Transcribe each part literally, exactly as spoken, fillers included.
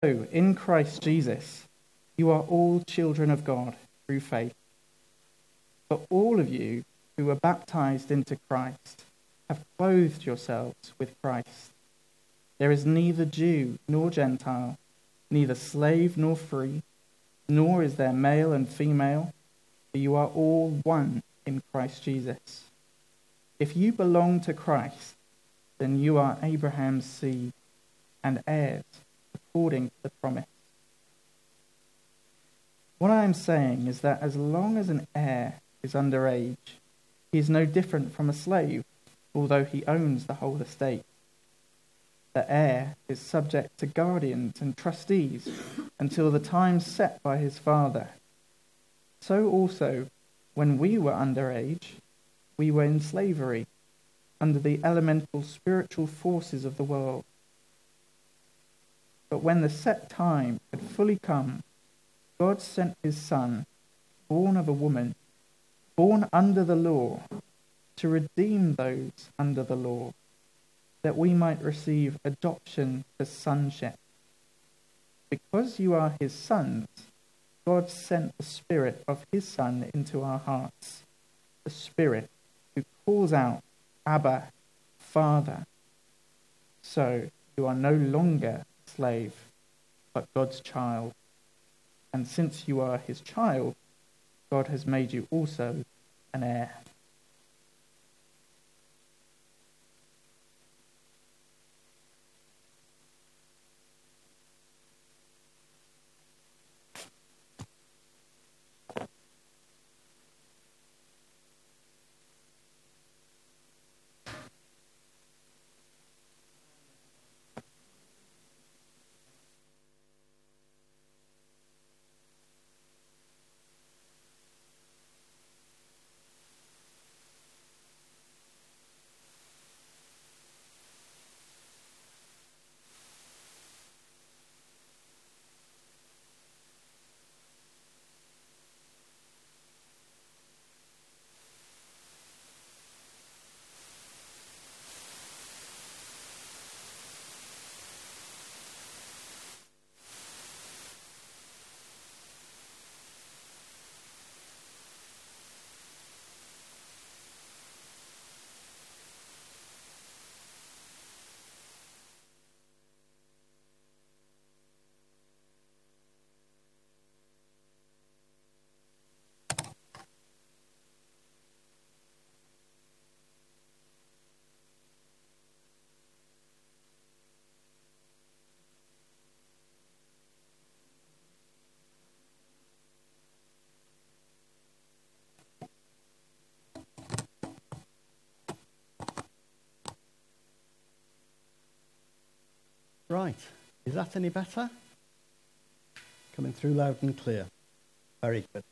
So, in Christ Jesus, you are all children of God through faith. For all of you who were baptized into Christ have clothed yourselves with Christ. There is neither Jew nor Gentile, neither slave nor free, nor is there male and female, for you are all one in Christ Jesus. If you belong to Christ, then you are Abraham's seed and heirs according to the promise. What I am saying is that as long as an heir is under age, he is no different from a slave, although he owns the whole estate. The heir is subject to guardians and trustees until the time set by his father. So also, when we were under age, we were in slavery, under the elemental spiritual forces of the world. But when the set time had fully come, God sent his Son, born of a woman, born under the law, to redeem those under the law, that we might receive adoption to sonship. Because you are his sons, God sent the Spirit of his Son into our hearts, the Spirit who calls out, Abba, Father. So you are no longer a slave, but God's child. And since you are his child, God has made you also an heir. Right, is that any better? Coming through loud and clear. Very good.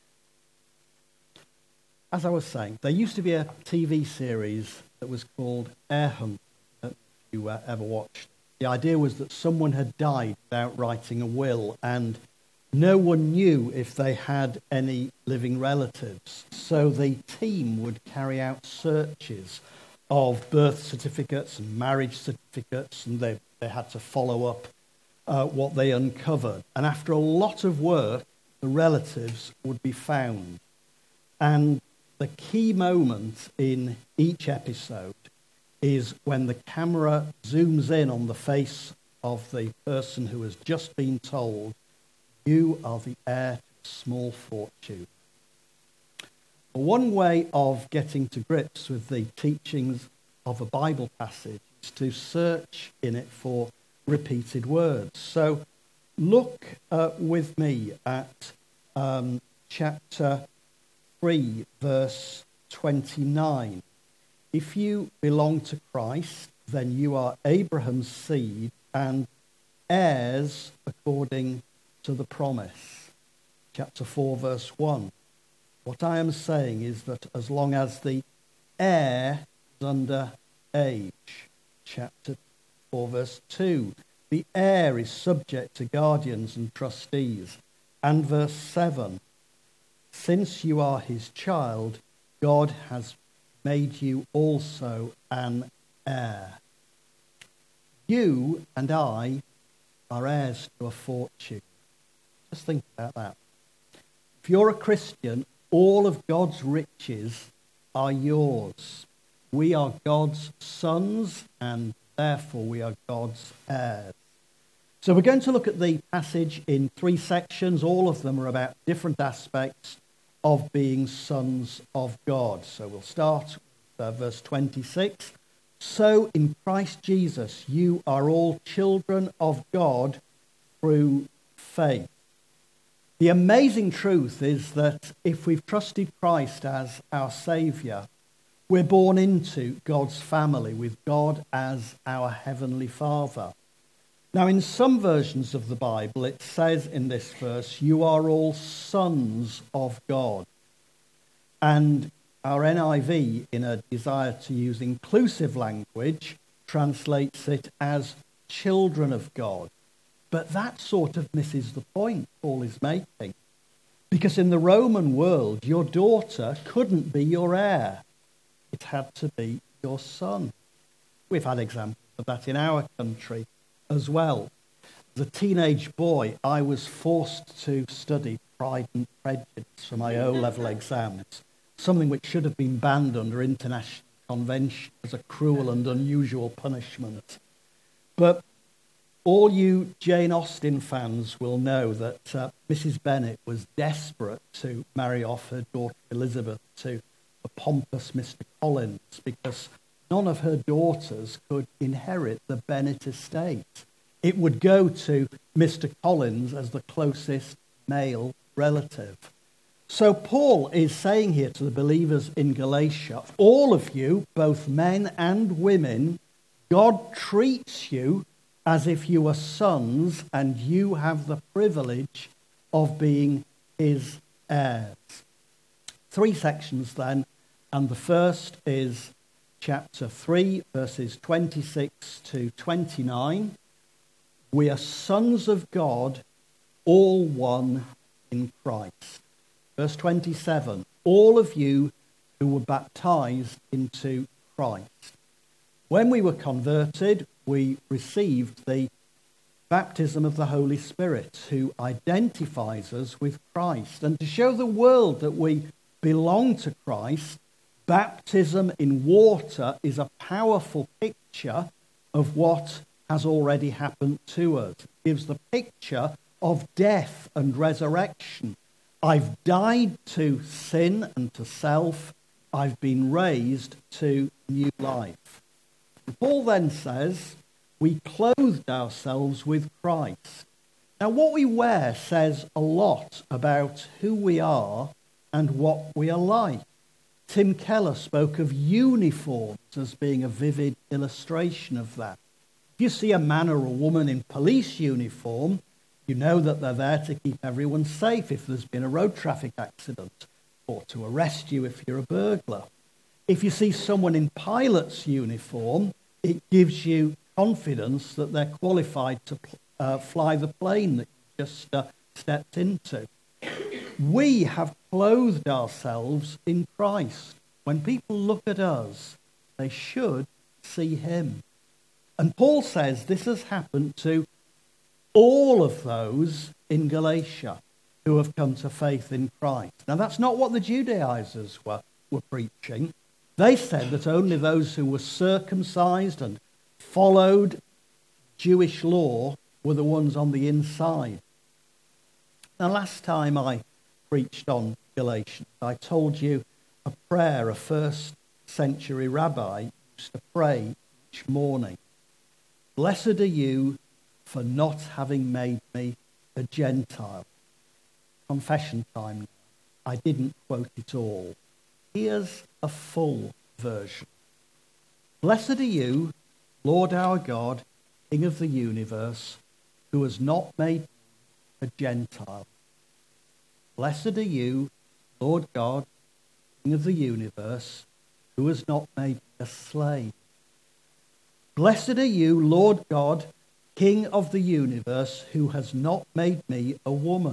As I was saying, there used to be a T V series that was called Air Hunt, if you uh, ever watched. The idea was that someone had died without writing a will, and no one knew if they had any living relatives. So the team would carry out searches of birth certificates and marriage certificates, and they, they had to follow up uh, what they uncovered. And after a lot of work, the relatives would be found. And the key moment in each episode is when the camera zooms in on the face of the person who has just been told, you are the heir to a small fortune. One way of getting to grips with the teachings of a Bible passage is to search in it for repeated words. So look uh, with me at um, chapter three, verse twenty-nine. If you belong to Christ, then you are Abraham's seed and heirs according to the promise. Chapter four, verse one. What I am saying is that as long as the heir is under age, chapter four, verse two, the heir is subject to guardians and trustees. And verse seven, since you are his child, God has made you also an heir. You and I are heirs to a fortune. Just think about that. If you're a Christian, all of God's riches are yours. We are God's sons, and therefore we are God's heirs. So we're going to look at the passage in three sections. All of them are about different aspects of being sons of God. So we'll start with uh, verse twenty-six. So in Christ Jesus you are all children of God through faith. The amazing truth is that if we've trusted Christ as our Saviour, we're born into God's family with God as our Heavenly Father. Now, in some versions of the Bible, it says in this verse, you are all sons of God. And our N I V, in a desire to use inclusive language, translates it as children of God. But that sort of misses the point Paul is making. Because in the Roman world, your daughter couldn't be your heir. It had to be your son. We've had examples of that in our country as well. As a teenage boy, I was forced to study Pride and Prejudice for my O-level exams, something which should have been banned under international convention as a cruel and unusual punishment. But all you Jane Austen fans will know that uh, Missus Bennet was desperate to marry off her daughter Elizabeth to the pompous Mister Collins because none of her daughters could inherit the Bennet estate. It would go to Mister Collins as the closest male relative. So Paul is saying here to the believers in Galatia, all of you, both men and women, God treats you as if you are sons and you have the privilege of being his heirs. Three sections then, and the first is chapter three, verses twenty-six to twenty-nine. We are sons of God, all one in Christ. Verse twenty-seven, all of you who were baptized into Christ. When we were converted, we received the baptism of the Holy Spirit, who identifies us with Christ. And to show the world that we belong to Christ, baptism in water is a powerful picture of what has already happened to us. It gives the picture of death and resurrection. I've died to sin and to self. I've been raised to new life. Paul then says, we clothed ourselves with Christ. Now, what we wear says a lot about who we are and what we are like. Tim Keller spoke of uniforms as being a vivid illustration of that. If you see a man or a woman in police uniform, you know that they're there to keep everyone safe if there's been a road traffic accident, or to arrest you if you're a burglar. If you see someone in pilot's uniform, it gives you confidence that they're qualified to uh, fly the plane that you just uh, stepped into. We have clothed ourselves in Christ. When people look at us, they should see him. And Paul says this has happened to all of those in Galatia who have come to faith in Christ. Now, that's not what the Judaizers were, were preaching. They said that only those who were circumcised and followed Jewish law were the ones on the inside. Now, last time I preached on Galatians, I told you a prayer a first century rabbi used to pray each morning. Blessed are you for not having made me a Gentile. Confession time now. I didn't quote it all. Here's a full version. Blessed are you, Lord our God, King of the universe, who has not made me a Gentile. Blessed are you, Lord God, King of the universe, who has not made me a slave. Blessed are you, Lord God, King of the universe, who has not made me a woman.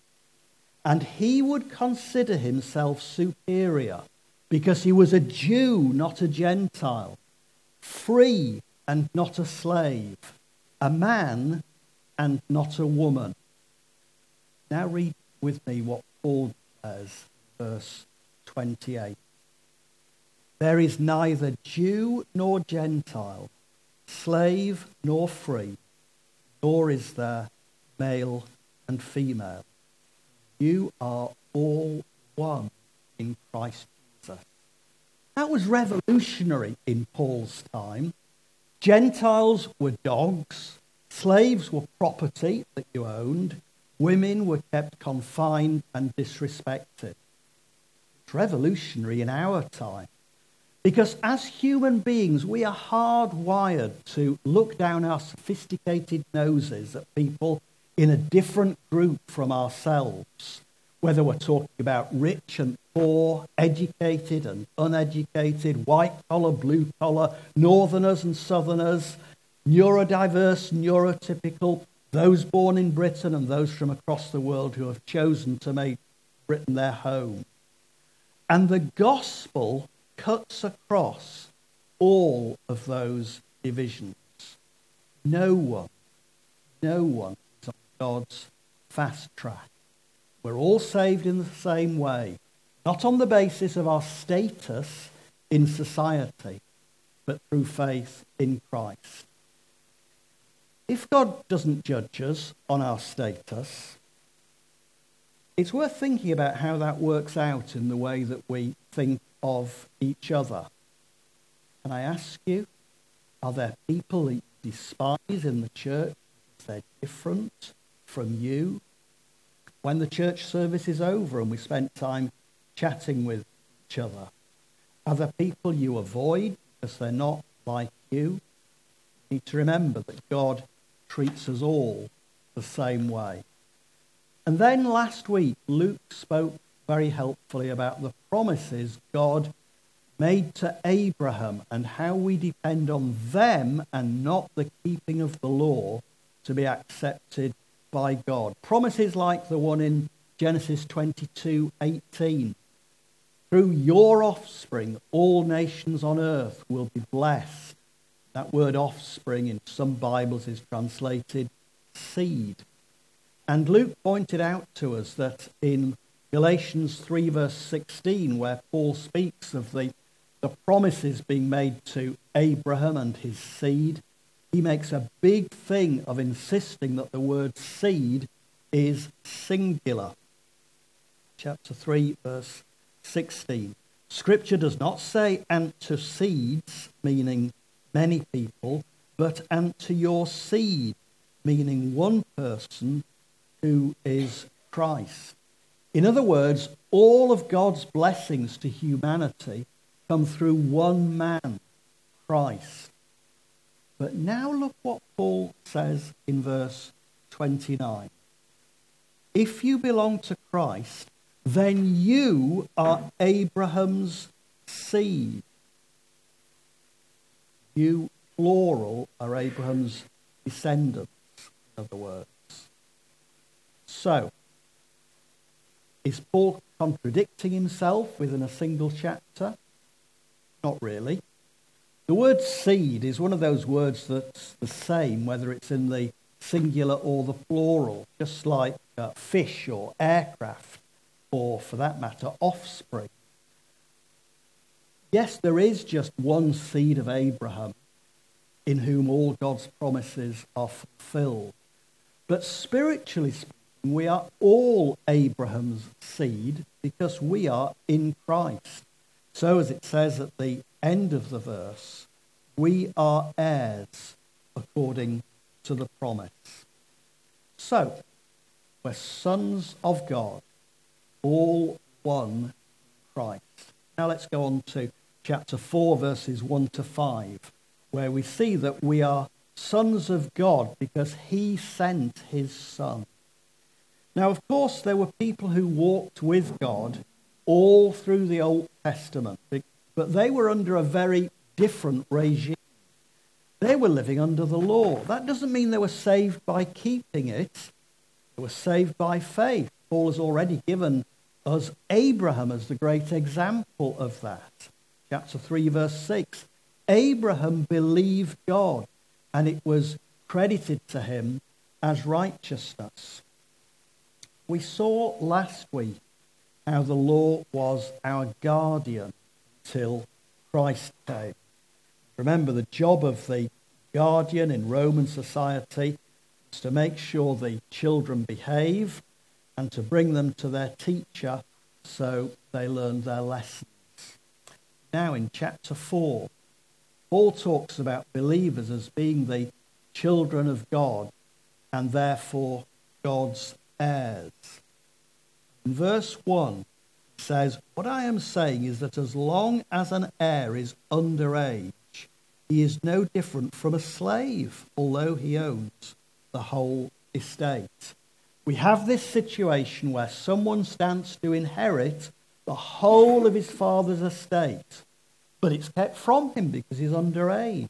And he would consider himself superior because he was a Jew, not a Gentile, free and not a slave, a man and not a woman. Now read with me what Paul says, verse twenty-eight. There is neither Jew nor Gentile, slave nor free, nor is there male and female. You are all one in Christ Jesus. That was revolutionary in Paul's time. Gentiles were dogs, slaves were property that you owned, women were kept confined and disrespected. It's revolutionary in our time. Because as human beings, we are hardwired to look down our sophisticated noses at people in a different group from ourselves, whether we're talking about rich and poor, educated and uneducated, white-collar, blue-collar, northerners and southerners, neurodiverse, neurotypical, those born in Britain and those from across the world who have chosen to make Britain their home. And the gospel cuts across all of those divisions. No one, no one is on God's fast track. We're all saved in the same way, not on the basis of our status in society, but through faith in Christ. If God doesn't judge us on our status, it's worth thinking about how that works out in the way that we think of each other. Can I ask you, are there people that you despise in the church because they're different from you? When the church service is over and we spent time chatting with each other, are there people you avoid because they're not like you? You need to remember that God treats us all the same way. And then last week, Luke spoke very helpfully about the promises God made to Abraham and how we depend on them and not the keeping of the law to be accepted by God. Promises like the one in Genesis twenty-two eighteen. Through your offspring, all nations on earth will be blessed. That word offspring in some Bibles is translated seed. And Luke pointed out to us that in Galatians three verse sixteen, where Paul speaks of the, the promises being made to Abraham and his seed, he makes a big thing of insisting that the word seed is singular. Chapter three verse sixteen. Scripture does not say and to seeds, meaning many people, but and to your seed, meaning one person who is Christ. In other words, all of God's blessings to humanity come through one man, Christ. But now look what Paul says in verse twenty-nine. If you belong to Christ, then you are Abraham's seed. You, plural, are Abraham's descendants, in other words. So, is Paul contradicting himself within a single chapter? Not really. The word seed is one of those words that's the same whether it's in the singular or the plural, just like uh, fish or aircraft, or for that matter, offspring. Yes, there is just one seed of Abraham in whom all God's promises are fulfilled. But spiritually speaking, we are all Abraham's seed because we are in Christ. So as it says at the end of the verse, we are heirs according to the promise. So, we're sons of God, all one in Christ. Now let's go on to chapter four, verses one to five, where we see that we are sons of God because he sent his Son. Now, of course, there were people who walked with God all through the Old Testament, but they were under a very different regime. They were living under the law. That doesn't mean they were saved by keeping it. They were saved by faith. Paul has already given us Abraham as the great example of that. Chapter three, verse six. Abraham believed God, and it was credited to him as righteousness. We saw last week how the law was our guardian till Christ came. Remember, the job of the guardian in Roman society is to make sure the children behave and to bring them to their teacher so they learn their lessons. Now in chapter four, Paul talks about believers as being the children of God and therefore God's heirs. In verse one, it says, "What I am saying is that as long as an heir is underage, he is no different from a slave, although he owns the whole estate." We have this situation where someone stands to inherit the whole of his father's estate, but it's kept from him because he's underage.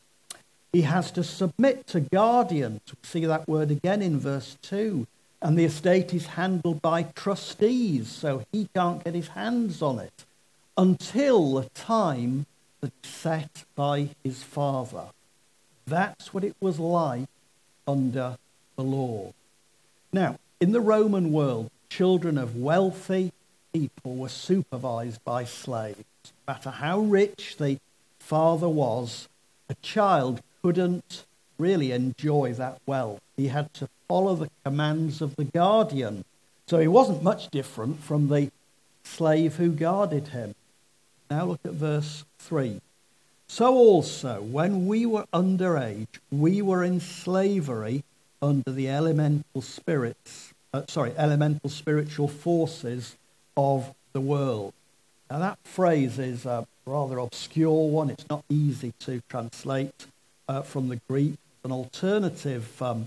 He has to submit to guardians. We see that word again in verse two. And the estate is handled by trustees, so he can't get his hands on it until the time that's set by his father. That's what it was like under the law. Now, in the Roman world, children of wealthy people were supervised by slaves. No matter how rich the father was, a child couldn't really enjoy that wealth. He had to follow the commands of the guardian. So he wasn't much different from the slave who guarded him. Now look at verse three. "So also, when we were underage, we were in slavery under the elemental spirits, uh, sorry, elemental spiritual forces of the world." Now that phrase is a rather obscure one. It's not easy to translate uh, from the Greek. An alternative um,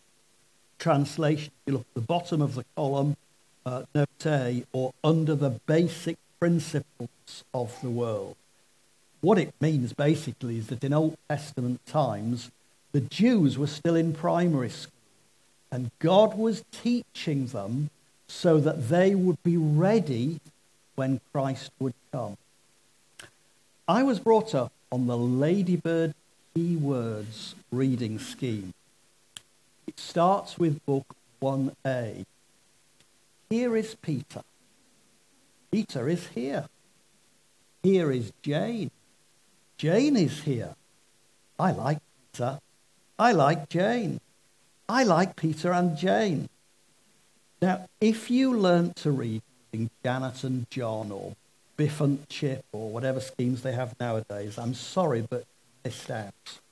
translation, if you look at the bottom of the column, uh, note A, or under the basic principles of the world. What it means basically is that in Old Testament times, the Jews were still in primary school, and God was teaching them so that they would be ready when Christ would come. I was brought up on the Ladybird Keywords reading scheme. It starts with book one A. Here is Peter. Peter is here. Here is Jane. Jane is here. I like Peter. I like Jane. I like Peter and Jane. Now, if you learn to read Janet and John or Biff and Chip or whatever schemes they have nowadays, I'm sorry, but missed out.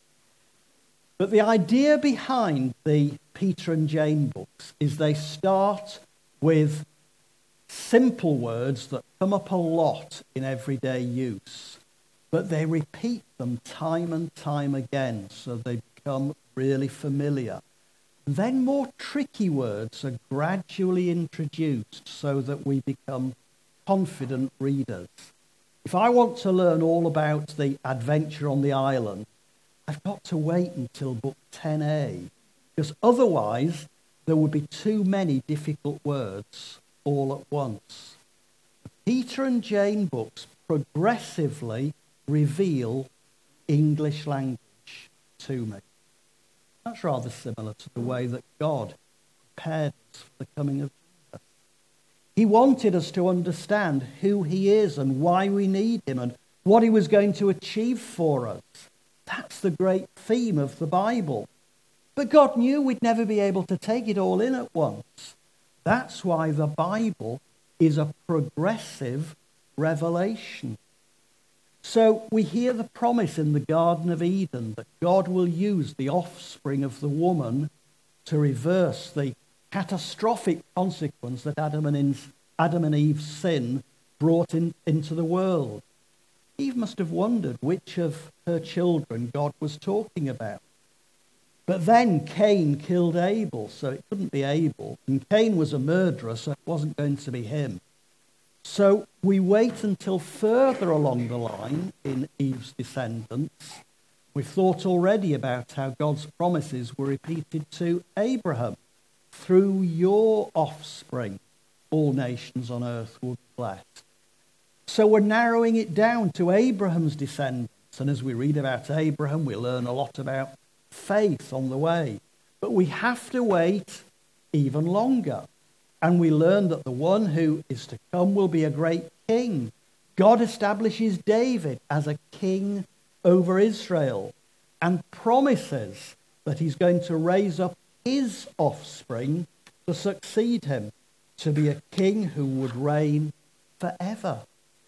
But the idea behind the Peter and Jane books is they start with simple words that come up a lot in everyday use, but they repeat them time and time again so they become really familiar. Then more tricky words are gradually introduced so that we become confident readers. If I want to learn all about the adventure on the island, I've got to wait until book ten A, because otherwise there would be too many difficult words all at once. The Peter and Jane books progressively reveal English language to me. That's rather similar to the way that God prepared us for the coming of Jesus. He wanted us to understand who he is and why we need him and what he was going to achieve for us. That's the great theme of the Bible. But God knew we'd never be able to take it all in at once. That's why the Bible is a progressive revelation. So we hear the promise in the Garden of Eden that God will use the offspring of the woman to reverse the catastrophic consequence that Adam and, Eve's, Adam and Eve's sin brought in, into the world. Eve must have wondered which of her children God was talking about. But then Cain killed Abel, so it couldn't be Abel. And Cain was a murderer, so it wasn't going to be him. So we wait until further along the line in Eve's descendants. We've thought already about how God's promises were repeated to Abraham. Through your offspring, all nations on earth will be blessed. So we're narrowing it down to Abraham's descendants. And as we read about Abraham, we learn a lot about faith on the way. But we have to wait even longer. And we learn that the one who is to come will be a great king. God establishes David as a king over Israel and promises that he's going to raise up his offspring to succeed him, to be a king who would reign forever.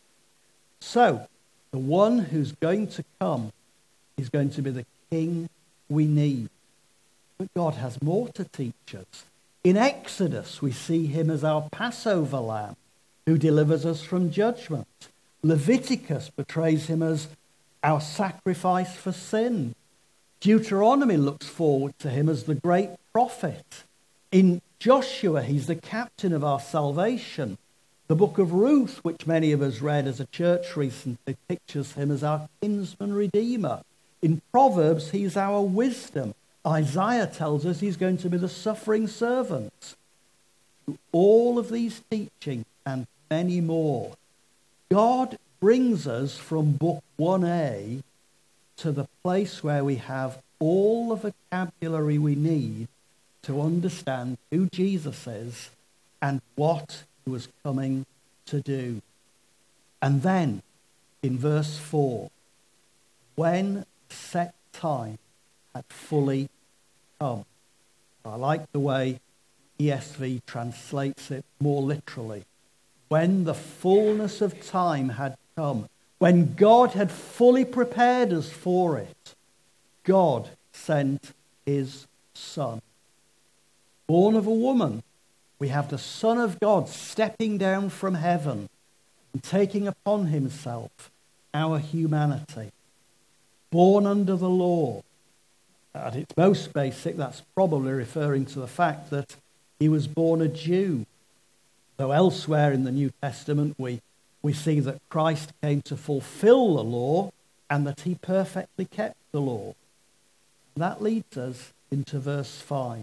So, the one who's going to come is going to be the king we need. But God has more to teach us. In Exodus, we see him as our Passover lamb who delivers us from judgment. Leviticus portrays him as our sacrifice for sin. Deuteronomy looks forward to him as the great prophet. In Joshua, he's the captain of our salvation. The book of Ruth, which many of us read as a church recently, pictures him as our kinsman redeemer. In Proverbs, he's our wisdom. Isaiah tells us he's going to be the suffering servant. Through all of these teachings and many more, God brings us from book one A to the place where we have all the vocabulary we need to understand who Jesus is and what he was coming to do. And then, in verse four, when set time had fully come. I like the way E S V translates it more literally. When the fullness of time had come, when God had fully prepared us for it, God sent his Son. Born of a woman, we have the Son of God stepping down from heaven and taking upon himself our humanity. Born under the law. At its most basic, that's probably referring to the fact that he was born a Jew. Though elsewhere in the New Testament we, we see that Christ came to fulfill the law and that he perfectly kept the law. That leads us into verse five.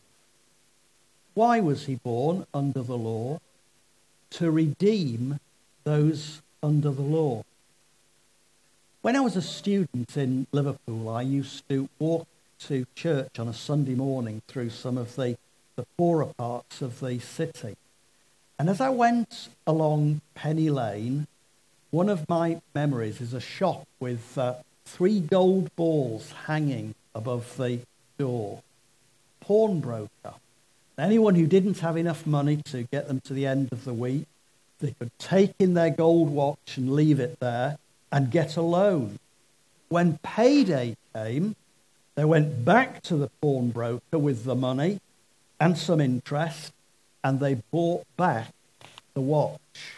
Why was he born under the law? To redeem those under the law. When I was a student in Liverpool, I used to walk to church on a Sunday morning through some of the, the poorer parts of the city. And as I went along Penny Lane, one of my memories is a shop with uh, three gold balls hanging above the door. Pawnbroker. Anyone who didn't have enough money to get them to the end of the week, they could take in their gold watch and leave it there and get a loan. When payday came, they went back to the pawnbroker with the money and some interest, and they bought back the watch.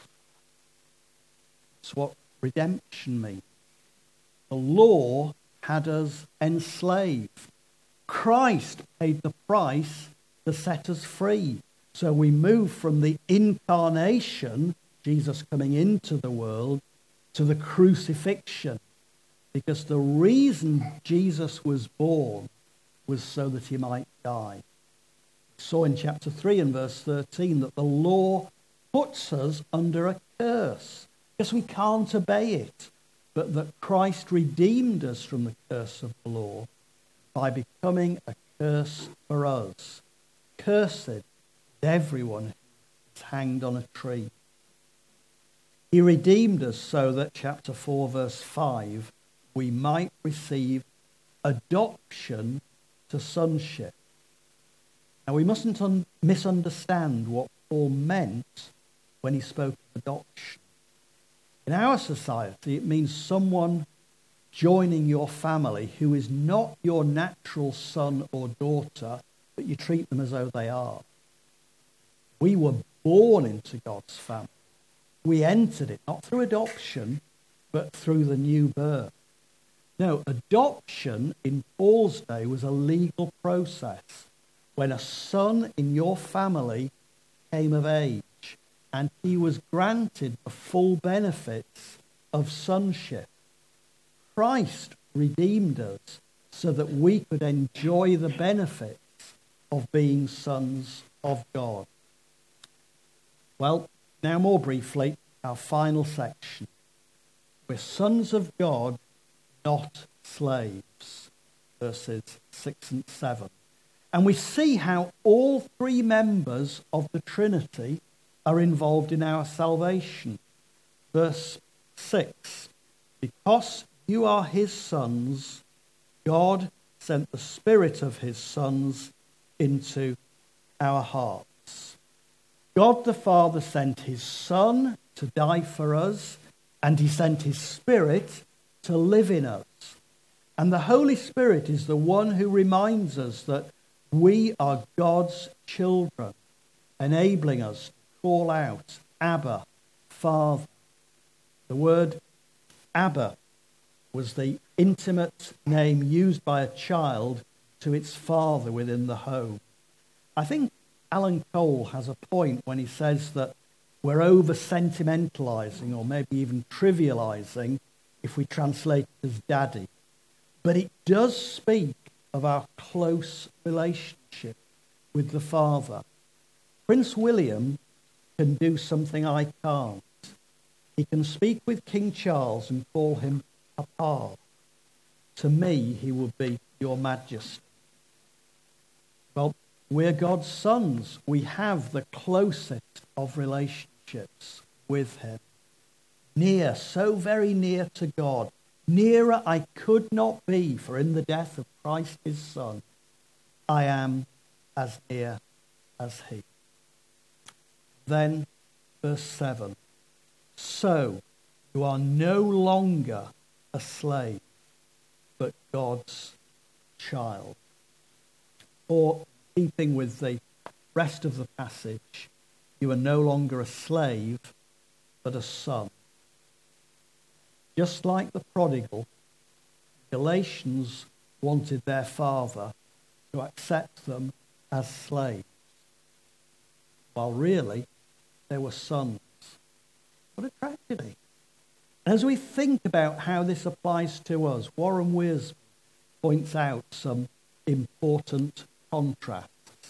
That's what redemption means. The law had us enslaved. Christ paid the price to set us free. So we move from the incarnation, Jesus coming into the world, to the crucifixion. Because the reason Jesus was born was so that he might die. We saw in chapter three and verse thirteen that the law puts us under a curse. Because we can't obey it. But that Christ redeemed us from the curse of the law by becoming a curse for us. Cursed is everyone who is hanged on a tree. He redeemed us so that, chapter four, verse five, we might receive adoption to sonship. Now, we mustn't un- misunderstand what Paul meant when he spoke of adoption. In our society, it means someone joining your family who is not your natural son or daughter, but you treat them as though they are. We were born into God's family. We entered it, not through adoption, but through the new birth. No, adoption in Paul's day was a legal process when a son in your family came of age and he was granted the full benefits of sonship. Christ redeemed us so that we could enjoy the benefits of being sons of God. Well, now more briefly, our final section. We're sons of God, not slaves, verses six and seven. And we see how all three members of the Trinity are involved in our salvation. Verse six, because you are his sons, God sent the Spirit of his sons into our hearts. God the Father sent his Son to die for us, and he sent his Spirit to live in us. And the Holy Spirit is the one who reminds us that we are God's children, enabling us to call out, Abba, Father. The word Abba was the intimate name used by a child to its father within the home. I think Alan Cole has a point when he says that we're over-sentimentalizing or maybe even trivializing if we translate it as daddy. But it does speak of our close relationship with the Father. Prince William can do something I can't. He can speak with King Charles and call him Papa. To me, he would be Your Majesty. Well, we're God's sons. We have the closest of relationships with him. Near, so very near to God. Nearer I could not be, for in the death of Christ his Son, I am as near as he. Then, verse seven. So, you are no longer a slave, but God's child. Or, keeping with the rest of the passage, you are no longer a slave, but a son. Just like the prodigal, Galatians wanted their father to accept them as slaves, while really they were sons. What a tragedy. As we think about how this applies to us, Warren Wiersbe points out some important contrasts.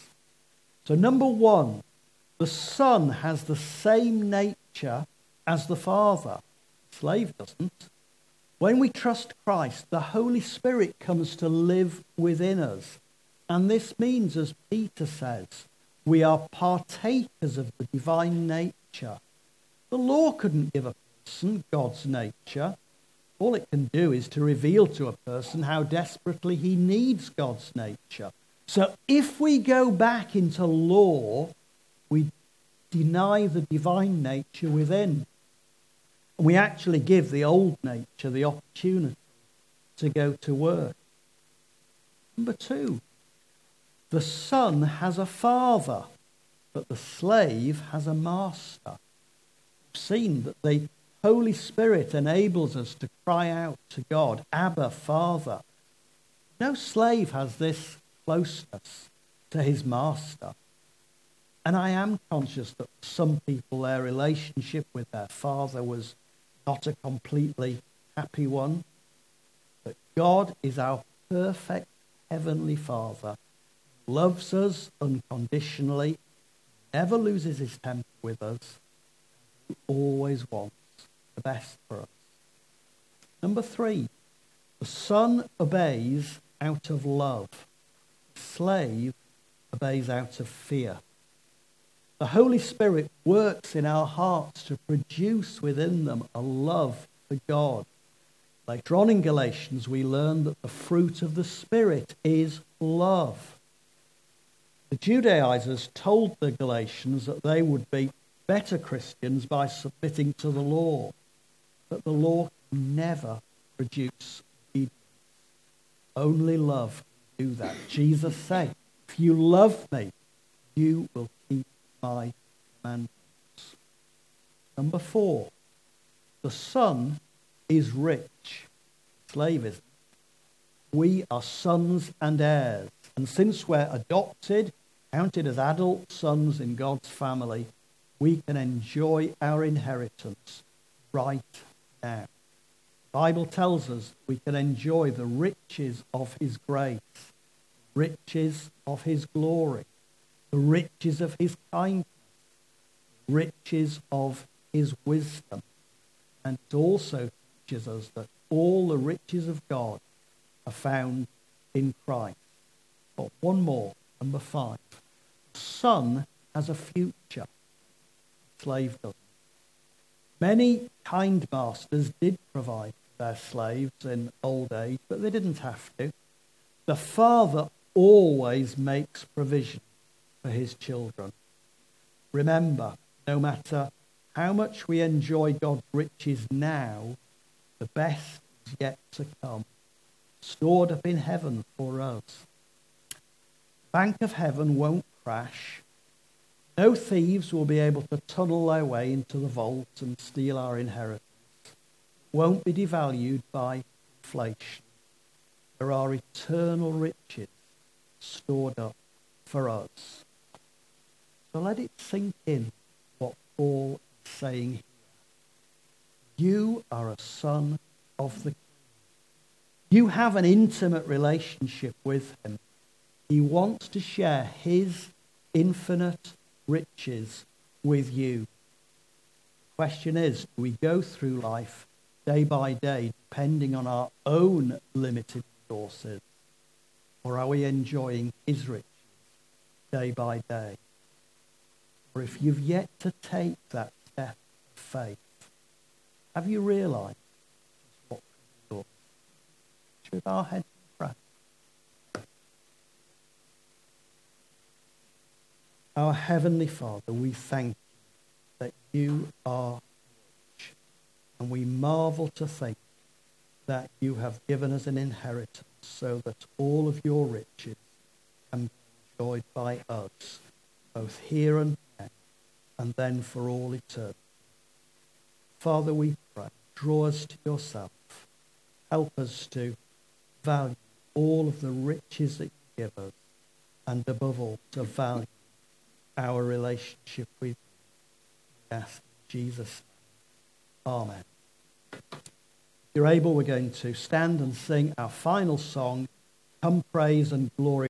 So number one, the son has the same nature as the father. The slave doesn't. When we trust Christ, the Holy Spirit comes to live within us. And this means, as Peter says, we are partakers of the divine nature. The law couldn't give a person God's nature. All it can do is to reveal to a person how desperately he needs God's nature. So if we go back into law, we deny the divine nature within. And we actually give the old nature the opportunity to go to work. Number two, the son has a father, but the slave has a master. We've seen that the Holy Spirit enables us to cry out to God, Abba, Father. No slave has this closeness to his master. And I am conscious that for some people, their relationship with their father was not a completely happy one. But God is our perfect heavenly Father, loves us unconditionally, never loses his temper with us, who always wants the best for us. Number three, the son obeys out of love. The slave obeys out of fear. The Holy Spirit works in our hearts to produce within them a love for God. Later on in Galatians, we learn that the fruit of the Spirit is love. The Judaizers told the Galatians that they would be better Christians by submitting to the law, but the law can never produce obedience. Only love can do that. Jesus said, if you love me, you will keep my commandments. Number four, the son is rich. Slave isn't. We are sons and heirs. And since we're adopted, counted as adult sons in God's family, we can enjoy our inheritance right now. The Bible tells us we can enjoy the riches of his grace, riches of his glory, the riches of his kindness, riches of his wisdom. And it also teaches us that all the riches of God are found in Christ. But one more, Number five, the son has a future. The slave doesn't. Many kind masters did provide for their slaves in old age, but they didn't have to. The father always makes provision for his children. Remember, no matter how much we enjoy God's riches now, the best is yet to come, stored up in heaven for us. The bank of heaven won't crash. No thieves will be able to tunnel their way into the vault and steal our inheritance. It won't be devalued by inflation. There are eternal riches stored up for us. So let it sink in what Paul is saying here. You are a son of the King. You have an intimate relationship with him. He wants to share his infinite riches with you. The question is, do we go through life day by day depending on our own limited resources, or are we enjoying his riches day by day? Or if you've yet to take that step of faith, have you realized what could be yours? Should our heads pray? Our Heavenly Father, we thank you that you are rich, and we marvel to think that you have given us an inheritance so that all of your riches can be enjoyed by us, both here and now, and then for all eternity. Father, we pray, draw us to yourself. Help us to value all of the riches that you give us, and above all, to value our relationship with you. We ask in Jesus' name. Amen. If you're able, we're going to stand and sing our final song, Come Praise and Glory.